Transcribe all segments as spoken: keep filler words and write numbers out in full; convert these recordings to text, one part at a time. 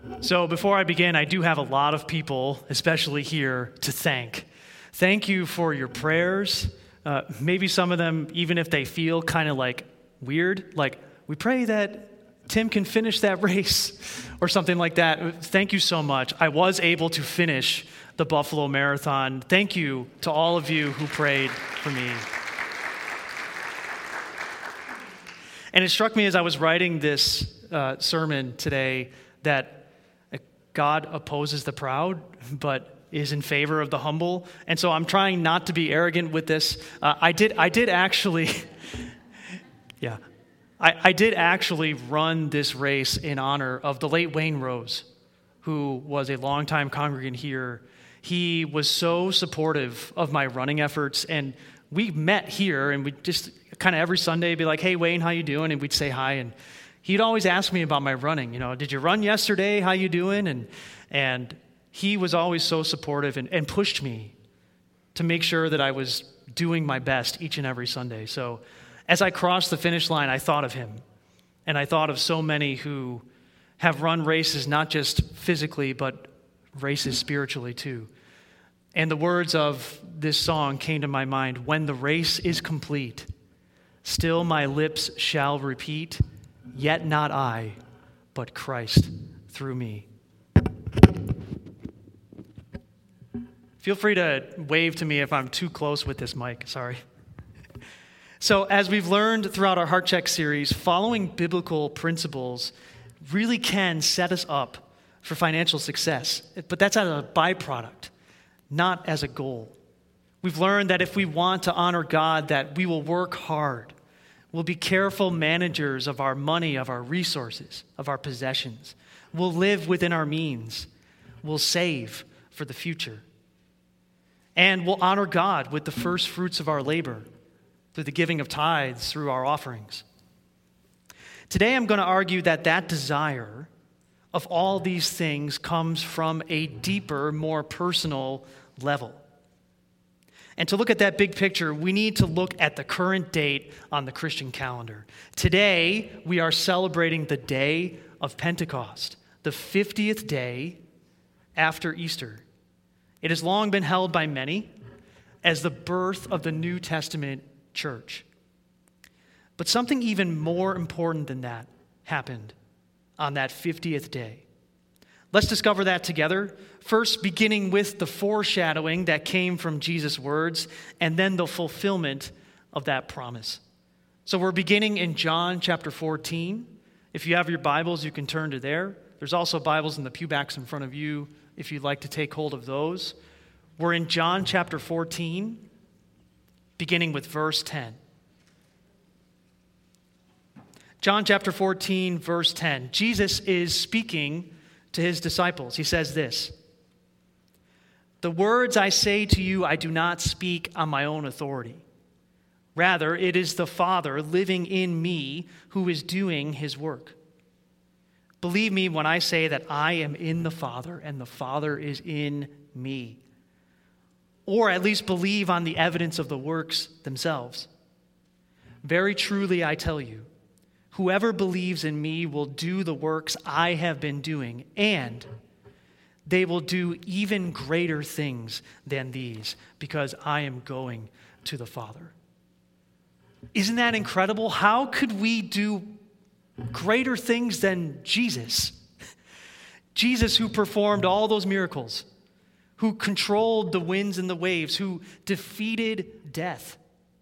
So before I begin, I do have a lot of people, especially here, to thank. Thank you for your prayers. Uh, maybe some of them, even if they feel kind of like weird, like we pray that Tim can finish that race or something like that. Thank you so much. I was able to finish the Buffalo Marathon. Thank you to all of you who prayed for me. And it struck me as I was writing this uh, sermon today that God opposes the proud, but is in favor of the humble. And so I'm trying not to be arrogant with this. Uh, I did I did actually, yeah, I, I did actually run this race in honor of the late Wayne Rose, who was a longtime congregant here. He was so supportive of my running efforts, and we met here, and we just kind of every Sunday be like, hey, Wayne, how you doing? And we'd say hi, and he'd always ask me about my running. You know, did you run yesterday? How you doing? And and he was always so supportive and, and pushed me to make sure that I was doing my best each and every Sunday. So as I crossed the finish line, I thought of him. And I thought of so many who have run races, not just physically, but races spiritually too. And the words of this song came to my mind. When the race is complete, still my lips shall repeat, yet not I, but Christ through me. Feel free to wave to me if I'm too close with this mic. Sorry. So as we've learned throughout our Heart Check series, following biblical principles really can set us up for financial success. But that's as a byproduct, not as a goal. We've learned that if we want to honor God, that we will work hard. We'll be careful managers of our money, of our resources, of our possessions. We'll live within our means. We'll save for the future. And we'll honor God with the first fruits of our labor, through the giving of tithes, through our offerings. Today I'm going to argue that that desire of all these things comes from a deeper, more personal level. And to look at that big picture, we need to look at the current date on the Christian calendar. Today, we are celebrating the day of Pentecost, the fiftieth day after Easter. It has long been held by many as the birth of the New Testament church. But something even more important than that happened on that fiftieth day. Let's discover that together. First, beginning with the foreshadowing that came from Jesus' words, and then the fulfillment of that promise. So we're beginning in John chapter fourteen. If you have your Bibles, you can turn to there. There's also Bibles in the pewbacks in front of you if you'd like to take hold of those. We're in John chapter fourteen, beginning with verse ten. John chapter fourteen, verse ten. Jesus is speaking to his disciples. He says this, "The words I say to you, I do not speak on my own authority. Rather, it is the Father living in me who is doing his work. Believe me when I say that I am in the Father and the Father is in me. Or at least believe on the evidence of the works themselves. Very truly I tell you, whoever believes in me will do the works I have been doing, and they will do even greater things than these, because I am going to the Father." Isn't that incredible? How could we do greater things than Jesus? Jesus, who performed all those miracles, who controlled the winds and the waves, who defeated death.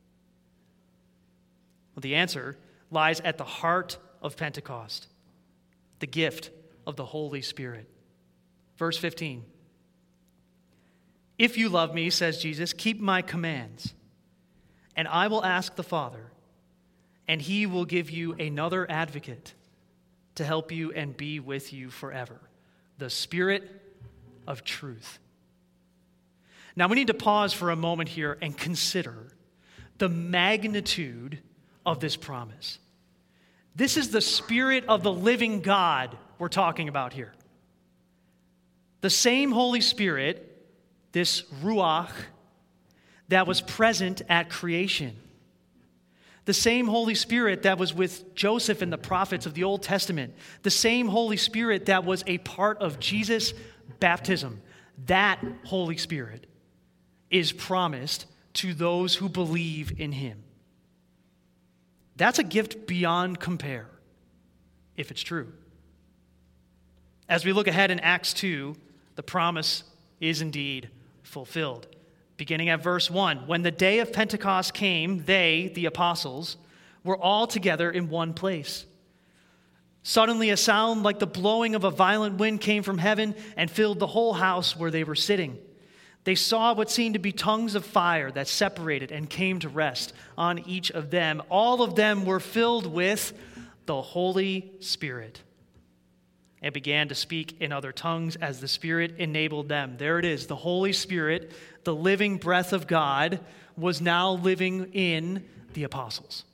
Well, the answer lies at the heart of Pentecost, the gift of the Holy Spirit. Verse fifteen. "If you love me," says Jesus, "keep my commands, and I will ask the Father, and he will give you another advocate to help you and be with you forever, the Spirit of truth." Now we need to pause for a moment here and consider the magnitude of this promise. This is the Spirit of the living God we're talking about here. The same Holy Spirit, this Ruach, that was present at creation. The same Holy Spirit that was with Joseph and the prophets of the Old Testament, the same Holy Spirit that was a part of Jesus' baptism, that Holy Spirit is promised to those who believe in him. That's a gift beyond compare, if it's true. As we look ahead in Acts two, the promise is indeed fulfilled. Beginning at verse one, when the day of Pentecost came, they, the apostles, were all together in one place. Suddenly a sound like the blowing of a violent wind came from heaven and filled the whole house where they were sitting. They saw what seemed to be tongues of fire that separated and came to rest on each of them. All of them were filled with the Holy Spirit and began to speak in other tongues as the Spirit enabled them. There it is, the Holy Spirit, the living breath of God, was now living in the apostles.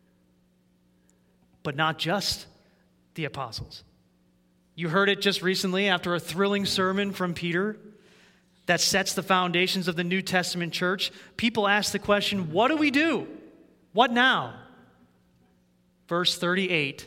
But not just the apostles. You heard it just recently after a thrilling sermon from Peter that sets the foundations of the New Testament church. People ask the question, what do we do? What now? Verse thirty-eight,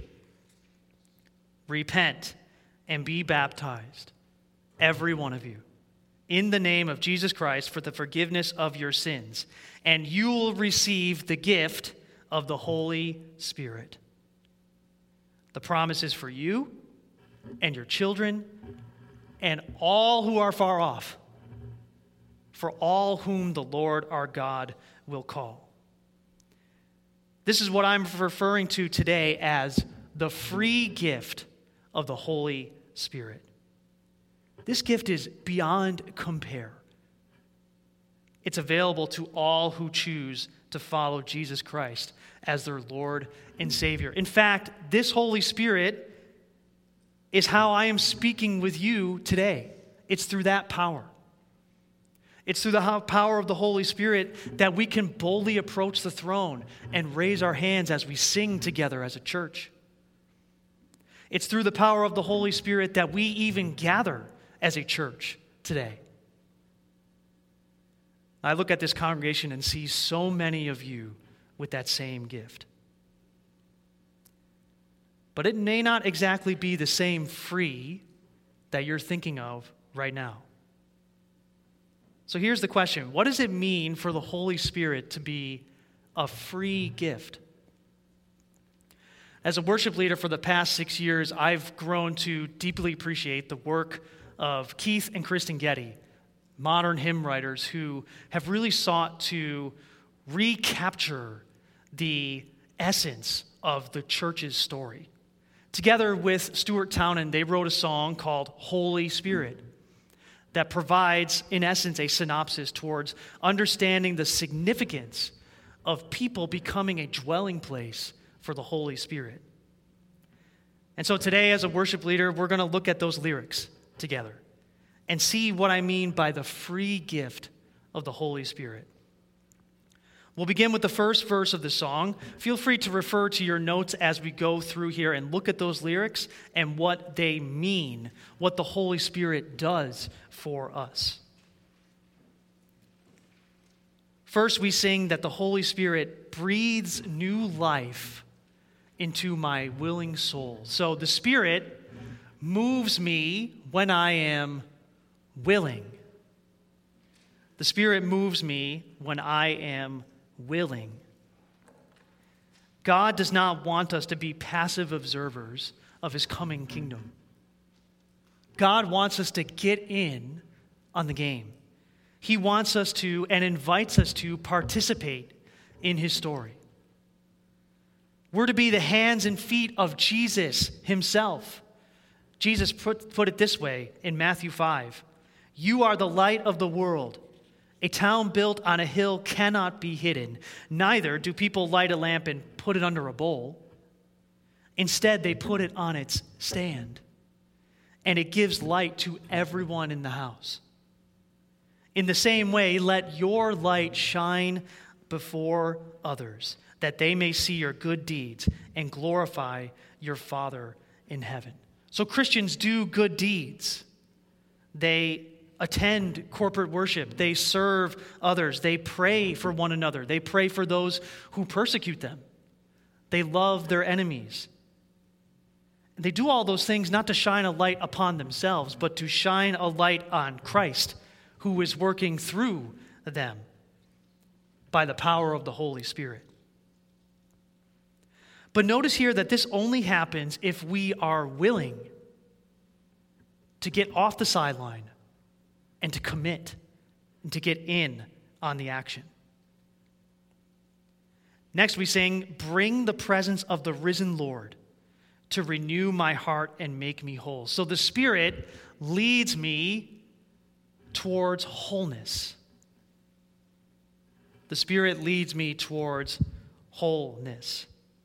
repent and be baptized, every one of you, in the name of Jesus Christ for the forgiveness of your sins, and you will receive the gift of the Holy Spirit. The promise is for you and your children and all who are far off, for all whom the Lord our God will call. This is what I'm referring to today as the free gift of the Holy Spirit. This gift is beyond compare. It's available to all who choose to follow Jesus Christ as their Lord and Savior. In fact, this Holy Spirit is how I am speaking with you today. It's through that power. It's through the power of the Holy Spirit that we can boldly approach the throne and raise our hands as we sing together as a church. It's through the power of the Holy Spirit that we even gather as a church today. I look at this congregation and see so many of you with that same gift. But it may not exactly be the same free that you're thinking of right now. So here's the question. What does it mean for the Holy Spirit to be a free gift? As a worship leader for the past six years, I've grown to deeply appreciate the work of Keith and Kristen Getty, modern hymn writers who have really sought to recapture the essence of the church's story. Together with Stuart Townend, they wrote a song called Holy Spirit that provides, in essence, a synopsis towards understanding the significance of people becoming a dwelling place for the Holy Spirit. And so today, as a worship leader, we're going to look at those lyrics together and see what I mean by the free gift of the Holy Spirit. We'll begin with the first verse of the song. Feel free to refer to your notes as we go through here and look at those lyrics and what they mean, what the Holy Spirit does for us. First, we sing that the Holy Spirit breathes new life into my willing soul. So the Spirit moves me when I am willing. The Spirit moves me when I am willing. God does not want us to be passive observers of his coming kingdom. God wants us to get in on the game. He wants us to and invites us to participate in his story. We're to be the hands and feet of Jesus himself. Jesus put, put it this way in Matthew five. You are the light of the world. A town built on a hill cannot be hidden. Neither do people light a lamp and put it under a bowl. Instead, they put it on its stand, and it gives light to everyone in the house. In the same way, let your light shine before others, that they may see your good deeds and glorify your Father in heaven. So Christians do good deeds. They attend corporate worship. They serve others. They pray for one another. They pray for those who persecute them. They love their enemies. They do all those things not to shine a light upon themselves, but to shine a light on Christ, who is working through them by the power of the Holy Spirit. But notice here that this only happens if we are willing to get off the sideline and to commit and to get in on the action. Next we sing, "Bring the presence of the risen Lord to renew my heart and make me whole." So the Spirit leads me towards wholeness. The Spirit leads me towards wholeness.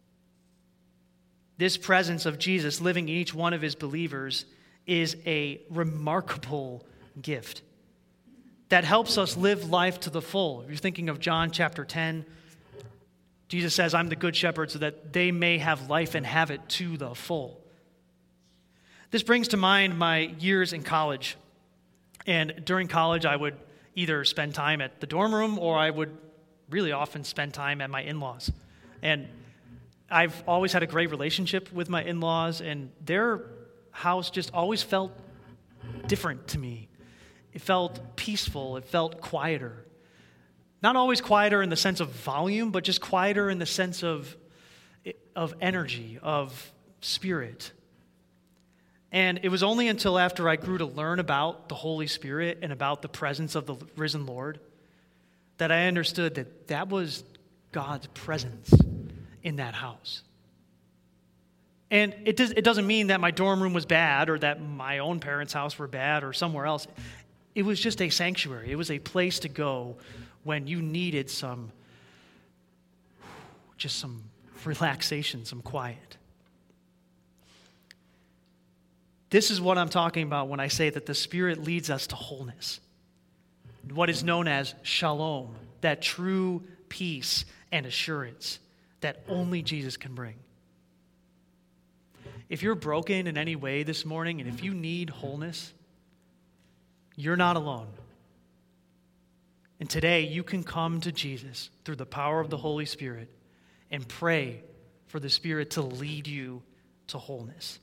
This presence of Jesus living in each one of his believers is a remarkable gift that helps us live life to the full. If you're thinking of John chapter ten, Jesus says, "I'm the good shepherd so that they may have life and have it to the full." This brings to mind my years in college. And during college, I would either spend time at the dorm room or I would really often spend time at my in-laws. And I've always had a great relationship with my in-laws, and their house just always felt different to me. It felt peaceful. It felt quieter. Not always quieter in the sense of volume, but just quieter in the sense of, of energy, of spirit. And it was only until after I grew to learn about the Holy Spirit and about the presence of the risen Lord that I understood that that was God's presence in that house. And it, does, it doesn't mean that my dorm room was bad or that my own parents' house were bad or somewhere else. It was just a sanctuary. It was a place to go when you needed some, just some relaxation, some quiet. This is what I'm talking about when I say that the Spirit leads us to wholeness. What is known as shalom, that true peace and assurance that only Jesus can bring. If you're broken in any way this morning, and if you need wholeness, you're not alone. And today you can come to Jesus through the power of the Holy Spirit and pray for the Spirit to lead you to wholeness.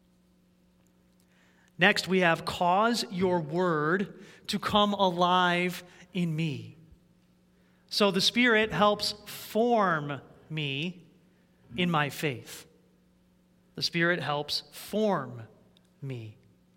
Next, we have cause your word to come alive in me. So the Spirit helps form me in my faith. The Spirit helps form me.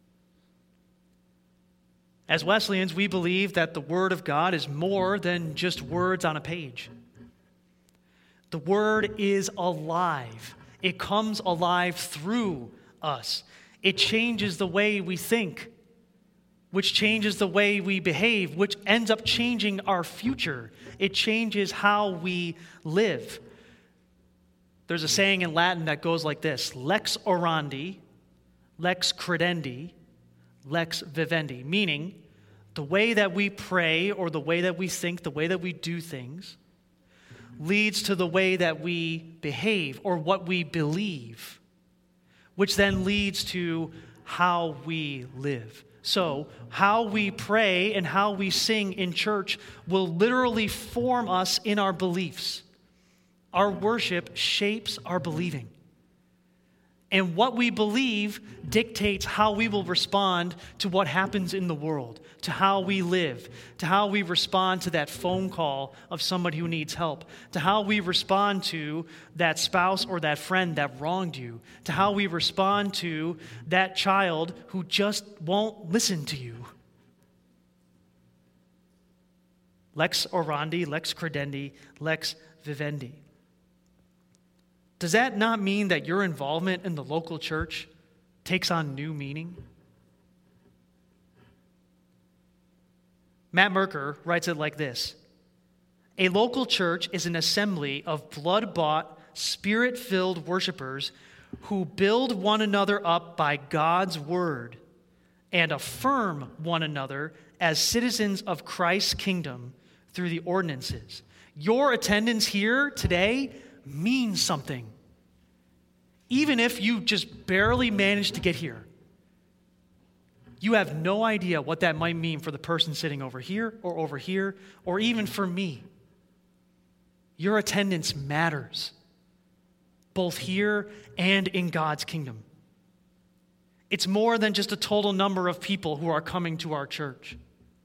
As Wesleyans, we believe that the Word of God is more than just words on a page. The Word is alive. It comes alive through us. It changes the way we think, which changes the way we behave, which ends up changing our future. It changes how we live. There's a saying in Latin that goes like this: lex orandi, lex credendi, lex vivendi, meaning the way that we pray or the way that we think, the way that we do things, leads to the way that we behave or what we believe, which then leads to how we live. So, how we pray and how we sing in church will literally form us in our beliefs. Our worship shapes our believing. And what we believe dictates how we will respond to what happens in the world, to how we live, to how we respond to that phone call of somebody who needs help, to how we respond to that spouse or that friend that wronged you, to how we respond to that child who just won't listen to you. Lex orandi, lex credendi, lex vivendi. Does that not mean that your involvement in the local church takes on new meaning? Matt Merker writes it like this: a local church is an assembly of blood-bought, spirit-filled worshipers who build one another up by God's word and affirm one another as citizens of Christ's kingdom through the ordinances. Your attendance here today means something, even if you just barely managed to get here. You have no idea what that might mean for the person sitting over here or over here, or even for me. Your attendance matters. both here and in God's kingdom. It's more than just a total number of people who are coming to our church.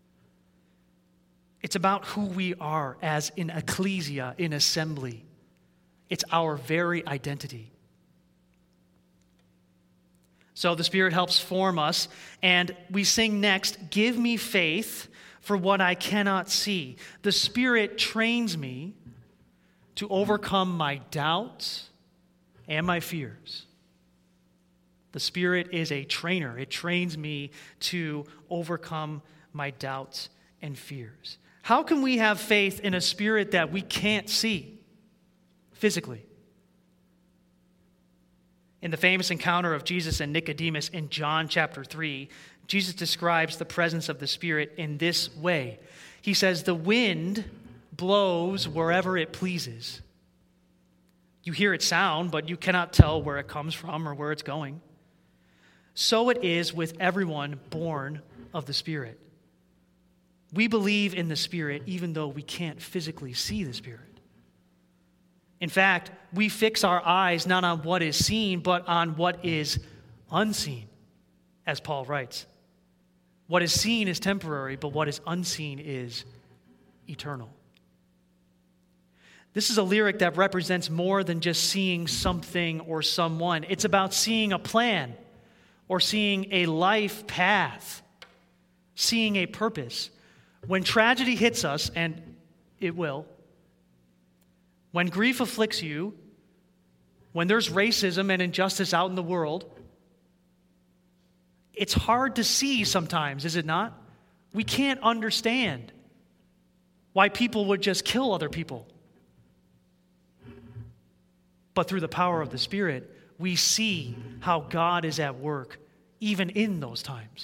It's about who we are as an ecclesia, in assembly. It's our very identity. So the Spirit helps form us, and we sing next, "Give me faith for what I cannot see." The Spirit trains me to overcome my doubts and my fears. The Spirit is a trainer. It trains me to overcome my doubts and fears. How can we have faith in a spirit that we can't see physically? In the famous encounter of Jesus and Nicodemus in John chapter three, Jesus describes the presence of the Spirit in this way. He says, "The wind blows wherever it pleases. You hear its sound, but you cannot tell where it comes from or where it's going. So it is with everyone born of the Spirit." We believe in the Spirit even though we can't physically see the Spirit. In fact, we fix our eyes not on what is seen, but on what is unseen, as Paul writes. What is seen is temporary, but what is unseen is eternal. This is a lyric that represents more than just seeing something or someone. It's about seeing a plan or seeing a life path, seeing a purpose. When tragedy hits us, and it will, when grief afflicts you, when there's racism and injustice out in the world, it's hard to see sometimes, is it not? We can't understand why people would just kill other people. But through the power of the Spirit, we see how God is at work even in those times.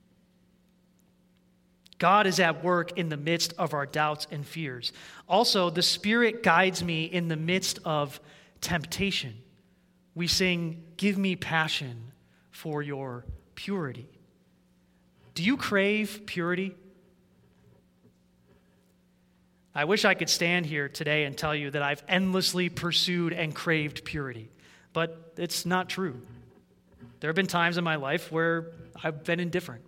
God is at work in the midst of our doubts and fears. Also, the Spirit guides me in the midst of temptation. We sing, "Give me passion for your purity." Do you crave purity? I wish I could stand here today and tell you that I've endlessly pursued and craved purity, but it's not true. There have been times in my life where I've been indifferent.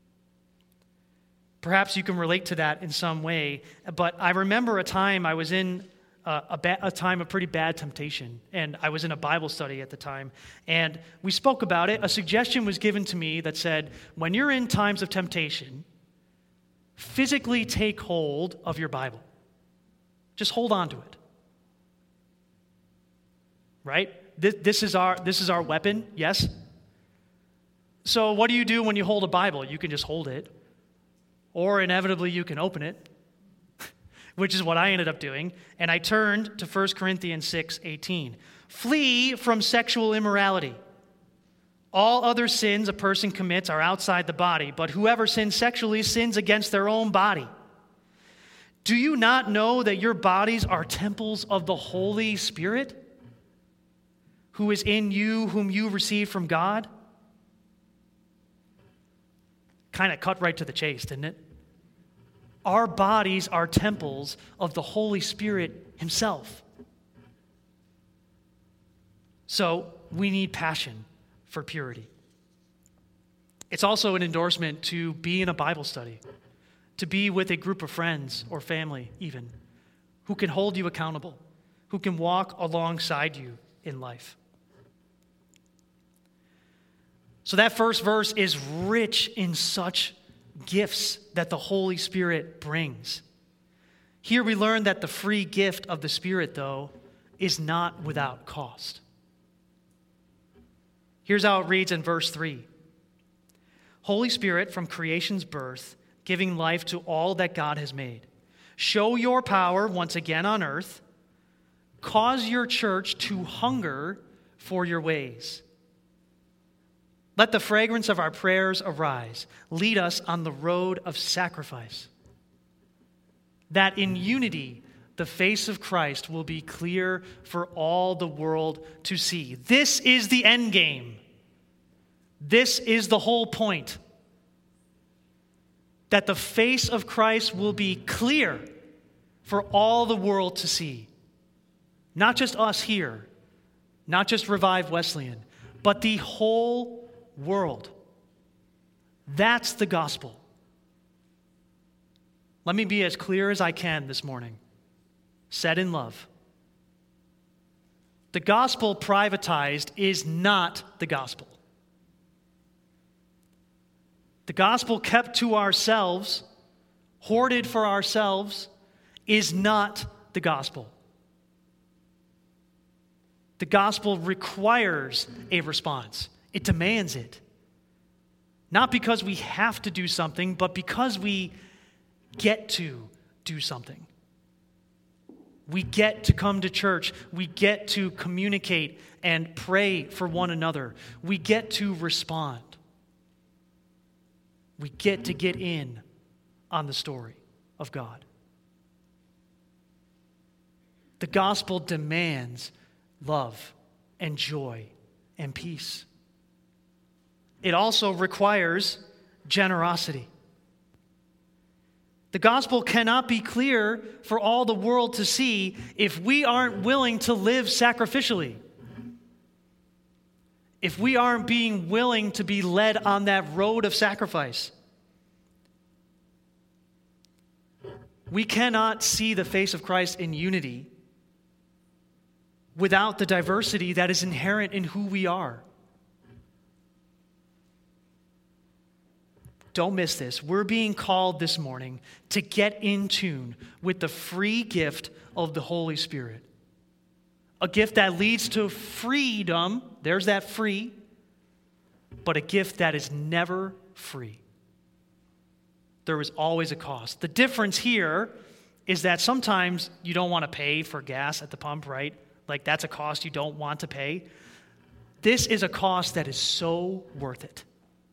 Perhaps you can relate to that in some way, but I remember a time I was in a, a, ba- a time of pretty bad temptation, and I was in a Bible study at the time, and we spoke about it. A suggestion was given to me that said, when you're in times of temptation, physically take hold of your Bible. Just hold on to it. Right? This, this is our, this is our weapon, yes? So what do you do when you hold a Bible? You can just hold it. Or inevitably you can open it, which is what I ended up doing. And I turned to First Corinthians six eighteen. "Flee from sexual immorality. All other sins a person commits are outside the body, but whoever sins sexually sins against their own body. Do you not know that your bodies are temples of the Holy Spirit, who is in you, whom you received from God?" Kind of cut right to the chase, didn't it? Our bodies are temples of the Holy Spirit Himself. So we need passion for purity. It's also an endorsement to be in a Bible study, to be with a group of friends or family even, who can hold you accountable, who can walk alongside you in life. So that first verse is rich in such gifts that the Holy Spirit brings. Here we learn that the free gift of the Spirit, though, is not without cost. Here's how it reads in verse three. "Holy Spirit, from creation's birth, giving life to all that God has made, show your power once again on earth. Cause your church to hunger for your ways. Let the fragrance of our prayers arise. Lead us on the road of sacrifice, that in unity the face of Christ will be clear for all the world to see." This is the end game. This is the whole point. That the face of Christ will be clear for all the world to see. Not just us here, not just Revive Wesleyan, but the whole world. That's the gospel. Let me be as clear as I can this morning. Said in love. The gospel privatized is not the gospel. The gospel kept to ourselves, hoarded for ourselves, is not the gospel. The gospel requires a response. It demands it. Not because we have to do something, but because we get to do something. We get to come to church. We get to communicate and pray for one another. We get to respond. We get to get in on the story of God. The gospel demands love and joy and peace. It also requires generosity. The gospel cannot be clear for all the world to see if we aren't willing to live sacrificially. If we aren't being willing to be led on that road of sacrifice. We cannot see the face of Christ in unity without the diversity that is inherent in who we are. Don't miss this. We're being called this morning to get in tune with the free gift of the Holy Spirit. A gift that leads to freedom. There's that free. But a gift that is never free. There is always a cost. The difference here is that sometimes you don't want to pay for gas at the pump, right? Like that's a cost you don't want to pay. This is a cost that is so worth it.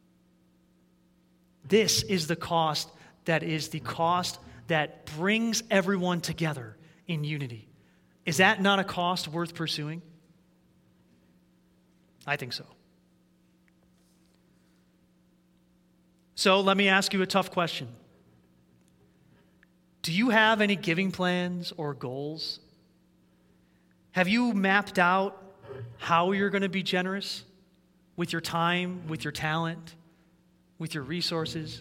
This is the cost that is the cost that brings everyone together in unity. Is that not a cost worth pursuing? I think so. So let me ask you a tough question. Do you have any giving plans or goals? Have you mapped out how you're going to be generous with your time, with your talent, with your resources?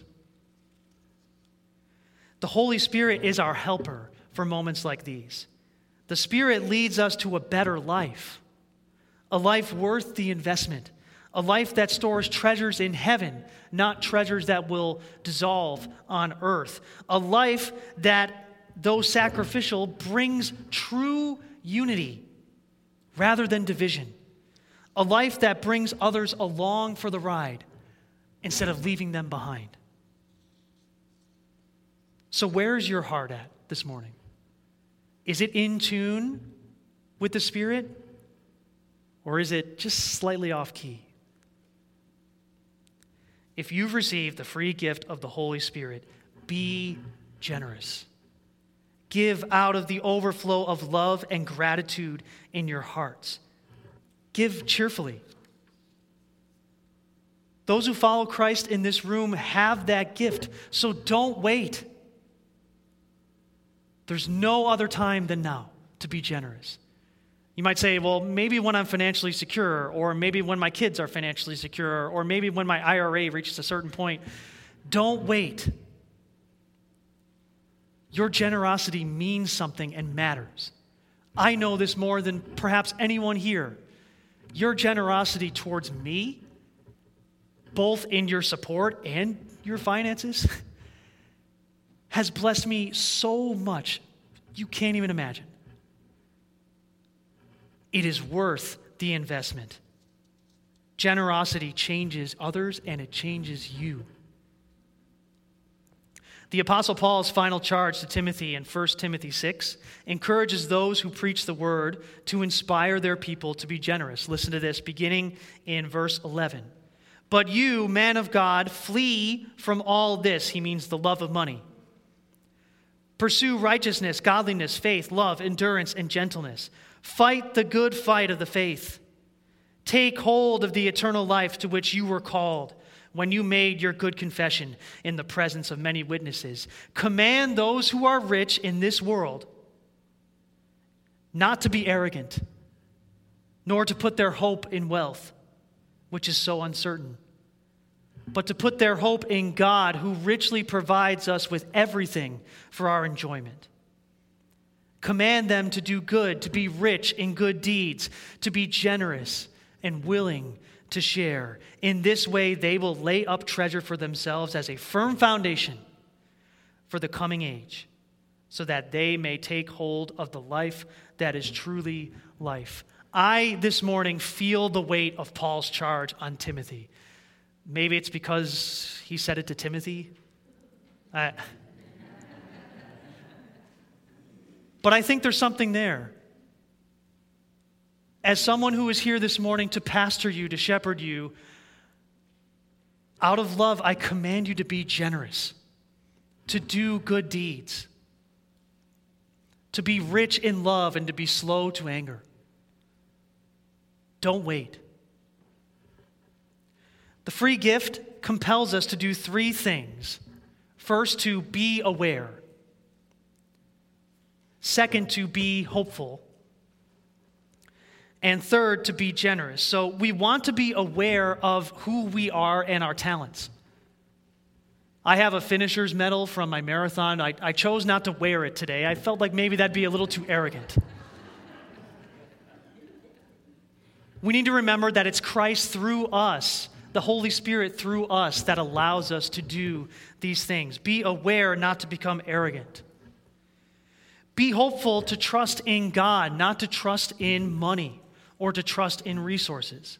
The Holy Spirit is our helper for moments like these. The Spirit leads us to a better life, a life worth the investment, a life that stores treasures in heaven, not treasures that will dissolve on earth, a life that, though sacrificial, brings true unity rather than division, a life that brings others along for the ride instead of leaving them behind. So where's your heart at this morning? Is it in tune with the Spirit? Or is it just slightly off key? If you've received the free gift of the Holy Spirit, be generous. Give out of the overflow of love and gratitude in your hearts. Give cheerfully. Those who follow Christ in this room have that gift, so don't wait. There's no other time than now to be generous. You might say, well, maybe when I'm financially secure, or maybe when my kids are financially secure, or maybe when my I R A reaches a certain point. Don't wait. Your generosity means something and matters. I know this more than perhaps anyone here. Your generosity towards me, both in your support and your finances, has blessed me so much you can't even imagine. It is worth the investment. Generosity changes others and it changes you. The Apostle Paul's final charge to Timothy in First Timothy six encourages those who preach the word to inspire their people to be generous. Listen to this, beginning in verse eleven. But you, man of God, flee from all this. He means the love of money. Pursue righteousness, godliness, faith, love, endurance, and gentleness. Fight the good fight of the faith. Take hold of the eternal life to which you were called when you made your good confession in the presence of many witnesses. Command those who are rich in this world not to be arrogant, nor to put their hope in wealth, which is so uncertain, but to put their hope in God, who richly provides us with everything for our enjoyment. Command them to do good, to be rich in good deeds, to be generous and willing to share. In this way, they will lay up treasure for themselves as a firm foundation for the coming age, so that they may take hold of the life that is truly life. I, this morning, feel the weight of Paul's charge on Timothy. Maybe it's because he said it to Timothy. I, but I think there's something there. As someone who is here this morning to pastor you, to shepherd you, out of love, I command you to be generous, to do good deeds, to be rich in love, and to be slow to anger. Don't wait. The free gift compels us to do three things. First, to be aware. Second, to be hopeful. And third, to be generous. So we want to be aware of who we are and our talents. I have a finisher's medal from my marathon. I, I chose not to wear it today. I felt like maybe that'd be a little too arrogant. We need to remember that it's Christ through us, the Holy Spirit through us, that allows us to do these things. Be aware not to become arrogant. Be hopeful to trust in God, not to trust in money or to trust in resources.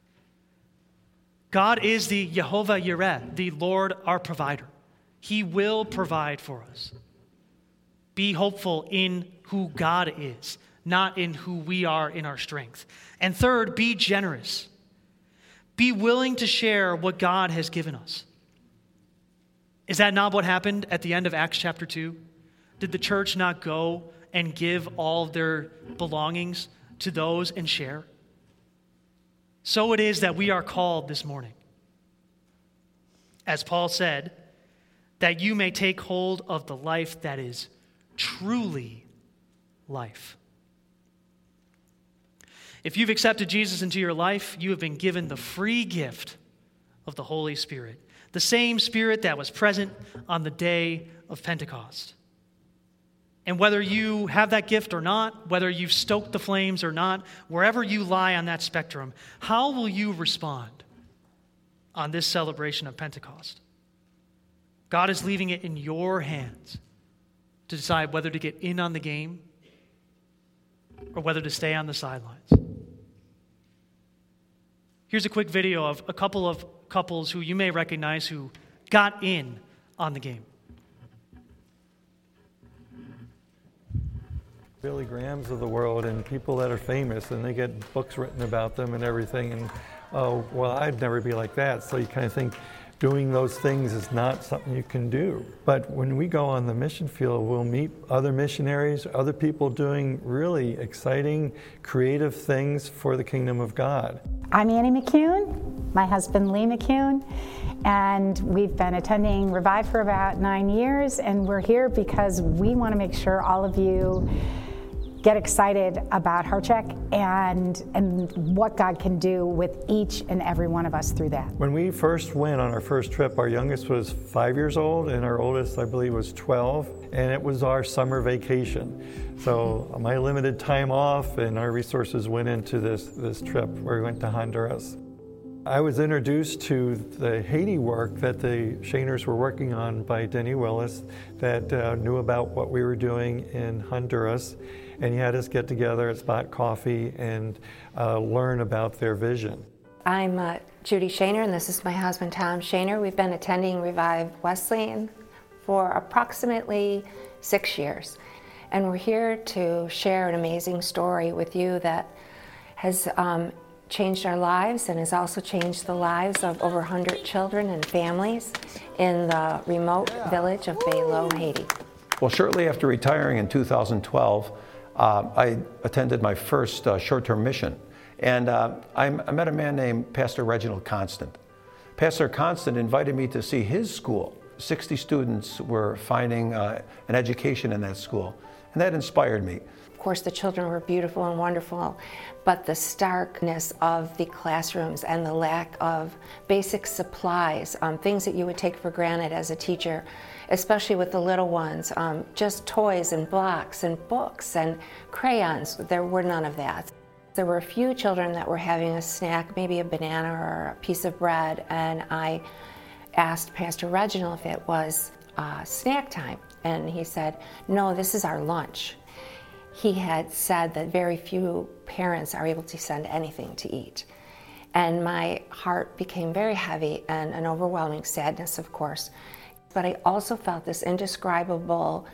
God is the Jehovah Yireh, the Lord our provider. He will provide for us. Be hopeful in who God is, not in who we are in our strength. And third, be generous. Be willing to share what God has given us. Is that not what happened at the end of Acts chapter two? Did the church not go and give all of their belongings to those and share? So it is that we are called this morning. As Paul said, that you may take hold of the life that is truly life. If you've accepted Jesus into your life, you have been given the free gift of the Holy Spirit, the same Spirit that was present on the day of Pentecost. And whether you have that gift or not, whether you've stoked the flames or not, wherever you lie on that spectrum, how will you respond on this celebration of Pentecost? God is leaving it in your hands to decide whether to get in on the game or whether to stay on the sidelines. Here's a quick video of a couple of couples who you may recognize who got in on the game. Billy Grahams of the world and people that are famous, and they get books written about them and everything, and oh, well, I'd never be like that. So you kind of think doing those things is not something you can do. But when we go on the mission field, we'll meet other missionaries, other people doing really exciting, creative things for the kingdom of God. I'm Annie McCune, my husband Lee McCune, and we've been attending Revive for about nine years, and we're here because we want to make sure all of you get excited about HeartCheck and, and what God can do with each and every one of us through that. When we first went on our first trip, our youngest was five years old and our oldest, I believe, was twelve, and it was our summer vacation. So my limited time off and our resources went into this, this trip where we went to Honduras. I was introduced to the Haiti work that the Shaners were working on by Denny Willis that uh, knew about what we were doing in Honduras. And he had us get together at Spot Coffee and uh, learn about their vision. I'm uh, Judy Shaner, and this is my husband, Tom Shaner. We've been attending Revive Wesleyan for approximately six years. And we're here to share an amazing story with you that has um, changed our lives and has also changed the lives of over one hundred children and families in the remote village of Baylo, Haiti. Well, shortly after retiring in two thousand twelve, Uh, I attended my first uh, short-term mission, and uh, I, I met a man named Pastor Reginald Constant. Pastor Constant invited me to see his school. sixty students were finding uh, an education in that school, and that inspired me. Of course, the children were beautiful and wonderful, but the starkness of the classrooms and the lack of basic supplies, um, things that you would take for granted as a teacher, especially with the little ones, um, just toys and blocks and books and crayons, there were none of that. There were a few children that were having a snack, maybe a banana or a piece of bread, and I asked Pastor Reginald if it was uh, snack time, and he said, no, this is our lunch. He had said that very few parents are able to send anything to eat. And my heart became very heavy and an overwhelming sadness, of course. But I also felt this indescribable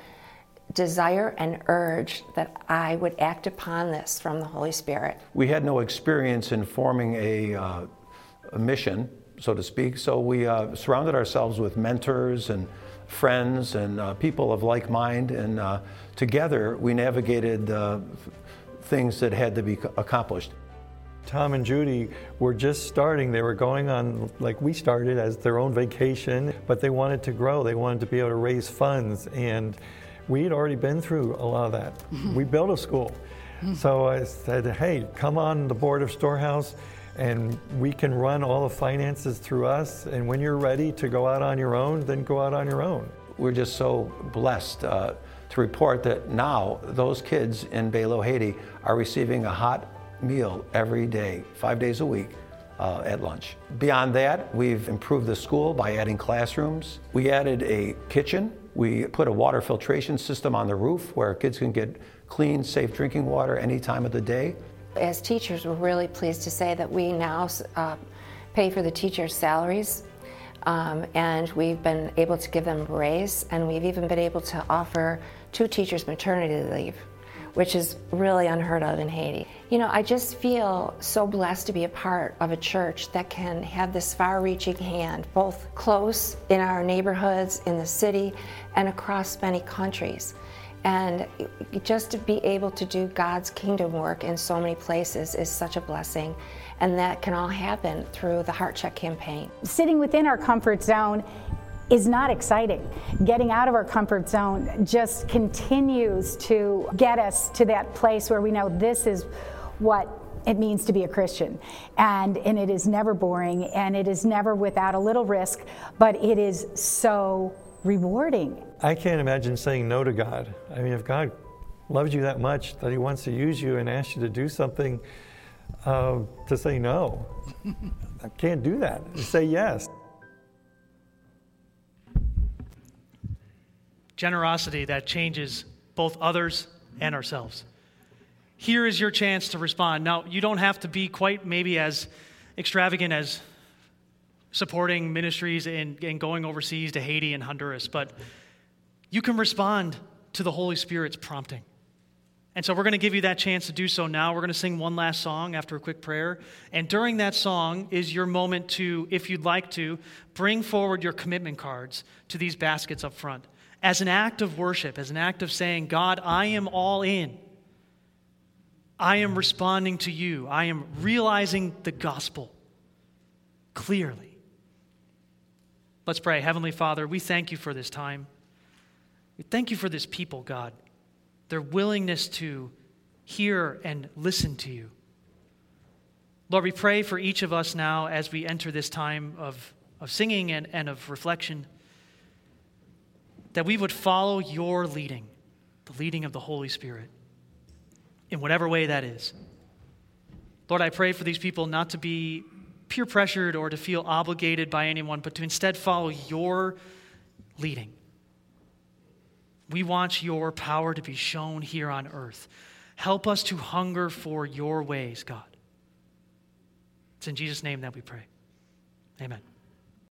desire and urge that I would act upon this from the Holy Spirit. We had no experience in forming a, uh, a mission, so to speak, so we uh, surrounded ourselves with mentors and friends and uh, people of like mind, and uh, together we navigated uh, things that had to be accomplished. Tom and Judy were just starting. They were going on, like we started, as their own vacation, but they wanted to grow. They wanted to be able to raise funds, and we had already been through a lot of that. Mm-hmm. We built a school. Mm-hmm. So I said, hey, come on the board of Storehouse, and we can run all the finances through us, and when you're ready to go out on your own, then go out on your own. We're just so blessed uh, to report that now those kids in Belo, Haiti are receiving a hot meal every day, five days a week uh, at lunch. Beyond that, we've improved the school by adding classrooms. We added a kitchen. We put a water filtration system on the roof where kids can get clean, safe drinking water any time of the day. As teachers, we're really pleased to say that we now uh, pay for the teachers' salaries, um, and we've been able to give them a raise, and we've even been able to offer two teachers maternity leave, which is really unheard of in Haiti. You know, I just feel so blessed to be a part of a church that can have this far-reaching hand, both close in our neighborhoods, in the city, and across many countries. And just to be able to do God's kingdom work in so many places is such a blessing. And that can all happen through the Heart Check campaign. Sitting within our comfort zone is not exciting. Getting out of our comfort zone just continues to get us to that place where we know this is what it means to be a Christian. And, and it is never boring, and it is never without a little risk, but it is so rewarding. I can't imagine saying no to God. I mean, if God loves you that much that he wants to use you and ask you to do something, uh, to say no. I can't do that. Say yes. Generosity that changes both others and ourselves. Here is your chance to respond. Now, you don't have to be quite maybe as extravagant as supporting ministries and, and going overseas to Haiti and Honduras, but you can respond to the Holy Spirit's prompting. And so we're going to give you that chance to do so now. We're going to sing one last song after a quick prayer. And during that song is your moment to, if you'd like to, bring forward your commitment cards to these baskets up front as an act of worship, as an act of saying, God, I am all in. I am responding to you. I am realizing the gospel clearly. Let's pray. Heavenly Father, we thank you for this time. We thank you for this people, God, their willingness to hear and listen to you. Lord, we pray for each of us now as we enter this time of, of singing and, and of reflection, that we would follow your leading, the leading of the Holy Spirit, in whatever way that is. Lord, I pray for these people not to be peer pressured or to feel obligated by anyone, but to instead follow your leading. We want your power to be shown here on earth. Help us to hunger for your ways, God. It's in Jesus' name that we pray. Amen.